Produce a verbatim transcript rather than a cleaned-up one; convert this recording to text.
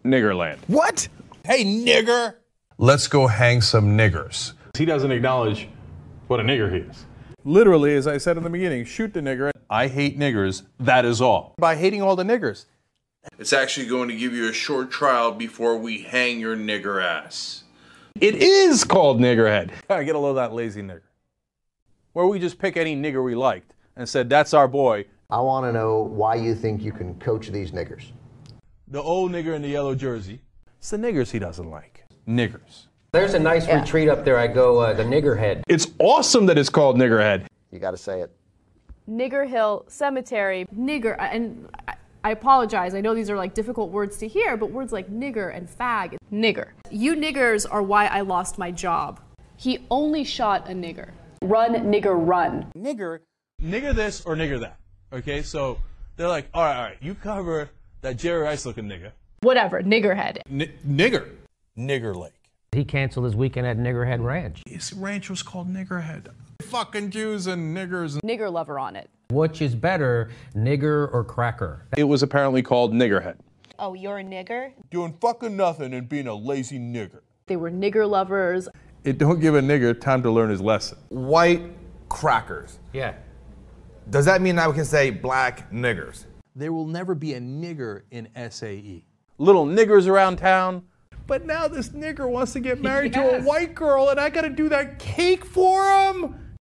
Niggerland. What? Hey, nigger! Let's go hang some niggers. He doesn't acknowledge what a nigger he is. Literally, as I said in the beginning, shoot the nigger. I hate niggers, that is all. By hating all the niggers. It's actually going to give you a short trial before we hang your nigger ass. It is called Niggerhead. I get a little of that lazy nigger. Where we just pick any nigger we liked and said, that's our boy. I want to know why you think you can coach these niggers. The old nigger in the yellow jersey. It's the niggers he doesn't like. Niggers. There's a nice yeah. retreat up there. I go, uh, the Niggerhead. It's awesome that it's called Niggerhead. You got to say it. Nigger Hill Cemetery. Nigger, and I, I apologize. I know these are like difficult words to hear, but words like nigger and fag. Nigger. You niggers are why I lost my job. He only shot a nigger. Run, nigger, run. Nigger. Nigger this or nigger that. Okay, so they're like, all right, all right, you cover that Jerry Rice looking nigger. Whatever, Niggerhead. N- nigger. Nigger Lake. He canceled his weekend at Niggerhead Ranch. His ranch was called Niggerhead. Fucking Jews and niggers. Nigger lover on it. Which is better, nigger or cracker? It was apparently called Niggerhead. Oh, you're a nigger? Doing fucking nothing and being a lazy nigger. They were nigger lovers. It don't give a nigger time to learn his lesson. White crackers. Yeah. Does that mean now we can say black niggers? There will never be a nigger in S A E. Little niggers around town. But now this nigger wants to get married yes. to a white girl and I gotta do that cake for him?